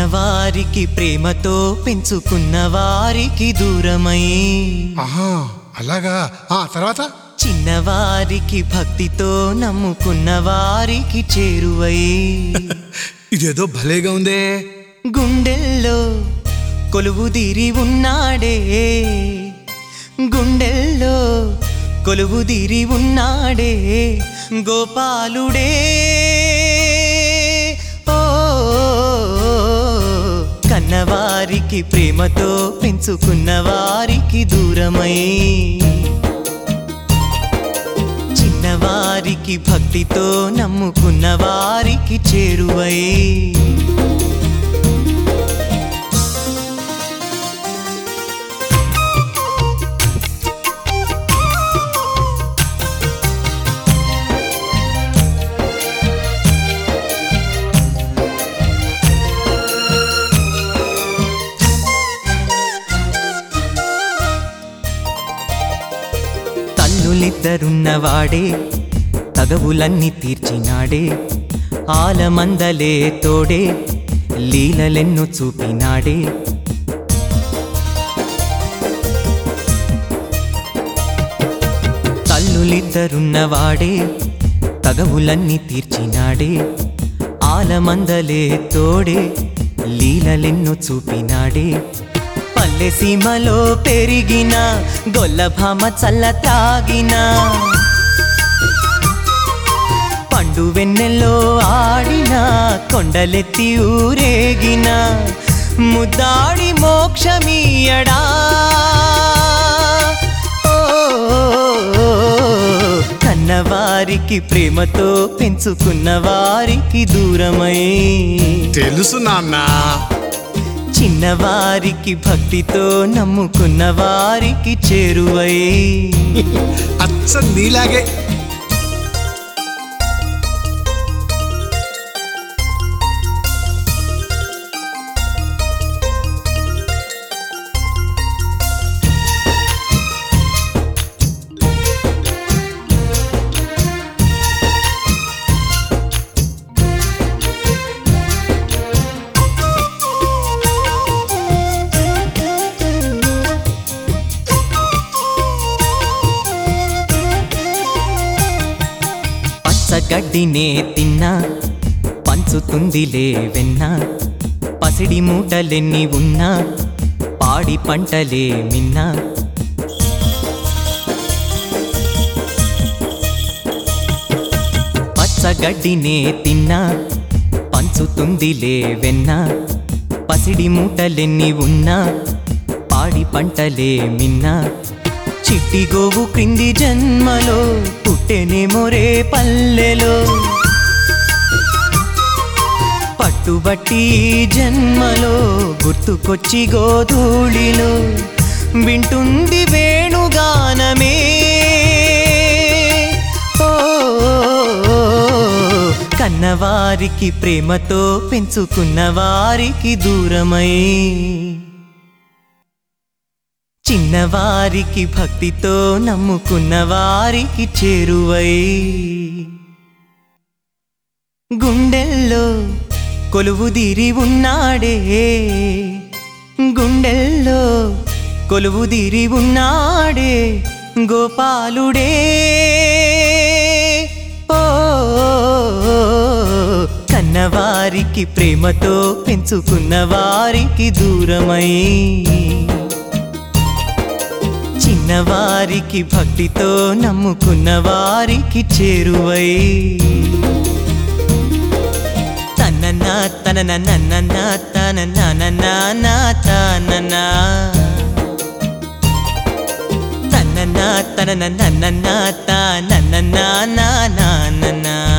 చిన్నవారికి ప్రేమతో పెంచుకున్న వారికి దూరమై ఆహా అలాగా తర్వాత చిన్నవారికి భక్తితో నమ్ముకున్న వారికి చేరువై ఇదేదో భలేగా ఉందే. గుండెల్లో కొలువుదీరి ఉన్నాడే, గుండెల్లో కొలువుదీరి ఉన్నాడే గోపాలుడే. ఓ కన్నవారికి ప్రేమతో పెంచుకున్న వారికి దూరమై చిన్నవారికి భక్తితో నమ్ముకున్న వారికి చేరువై తల్లులిద్దరున్నవాడే తగవులన్నీ తీర్చినాడే, ఆలమందలే తోడే లీలలెన్ను చూపినాడే. తల్లులిద్దరున్నవాడే తగవులన్నీ తీర్చినాడే, ఆలమందలే తోడే లీలలెన్ను చూపినాడే. పల్లె సీమలో పెరిగిన గొల్లభామ చల్ల తాగిన పండు వెన్నెల్లో ఆడిన కొండలెత్తి ఊరేగిన ముద్దాడి మోక్షమీయడా. కన్నవారికి ప్రేమతో పెంచుకున్న వారికి దూరమై తెలుసు నాన్న. చిన్నవారికి భక్తితో నమ్ముకున్న వారికి చేరువై అచ్చ నీలాగే. గడ్డినే తిన్నా పంచుతుందిలే వెన్న, పసిడి మూటలెన్ని ఉన్నా పాడి పంటలే మిన్నా. పచ్చగడ్డినే తిన్నా పంచుతుందిలే వెన్న, పసిడి మూటలెన్ని ఉన్నా పాడి పంటలే మిన్నా. చిట్టి గోవు క్రింది జన్మలో పుట్టెనేమో రే పల్లెలో, పట్టుబట్టి జన్మలో గుర్తుకొచ్చి గోధూళిలో వింటుంది వేణుగానమే. ఓ కన్నవారికి ప్రేమతో పెంచుకున్న వారికి దూరమై చిన్నవారికి భక్తితో నమ్ముకున్న వారికి చేరువై గుండెల్లో కొలువుదీరి ఉన్నాడే, గుండెల్లో కొలువుదీరి ఉన్నాడే గోపాలుడే. ఓ కన్నవారికి ప్రేమతో పెంచుకున్న వారికి దూరమై చిన్నవారికి భక్తితో నమ్ముకున్న వారికి చేరువై తననా తనన నన్న తనన తననా తనన తనన నన్న తనన